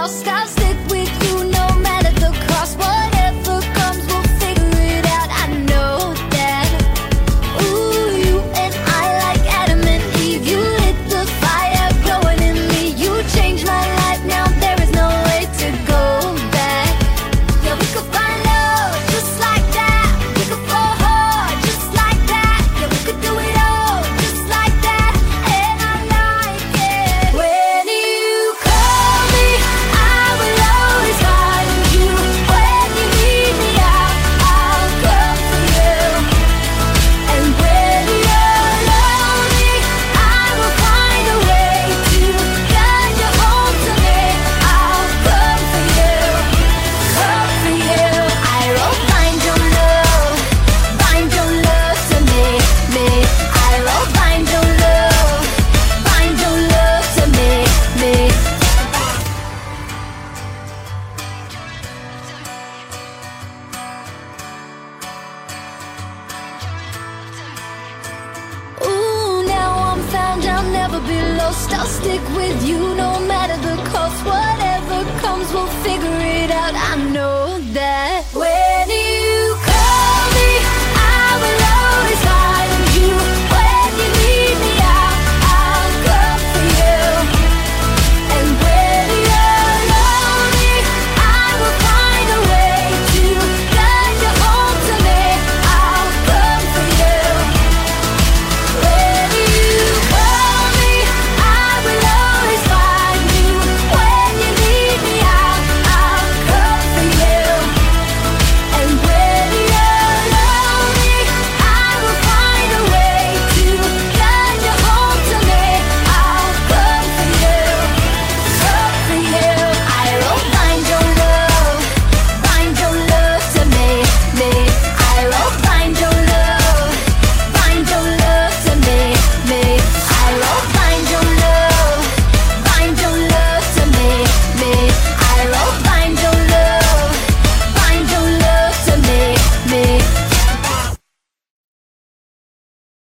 lost, I'll stick with you no matter the cost. Whatever comes, we'll figure it out. I know that. Ooh, you and I like Adam and Eve. You lit the fire glowing in me. You changed my life, now there is no way to go back. Yeah, we could find love just like that. We could fall hard just like that. Yeah, we could do it all just like that. And I like it. When you call me, I will always find you. When you need me, I'll come for you. And when you're lonely, I will find a way to guide you home to me. I'll come for you, come for you. I will find your love to me, me. I will find your love to me, me. Ooh, now I'm found, I'll never be lost. I'll stick with you no matter the cost. Whatever comes,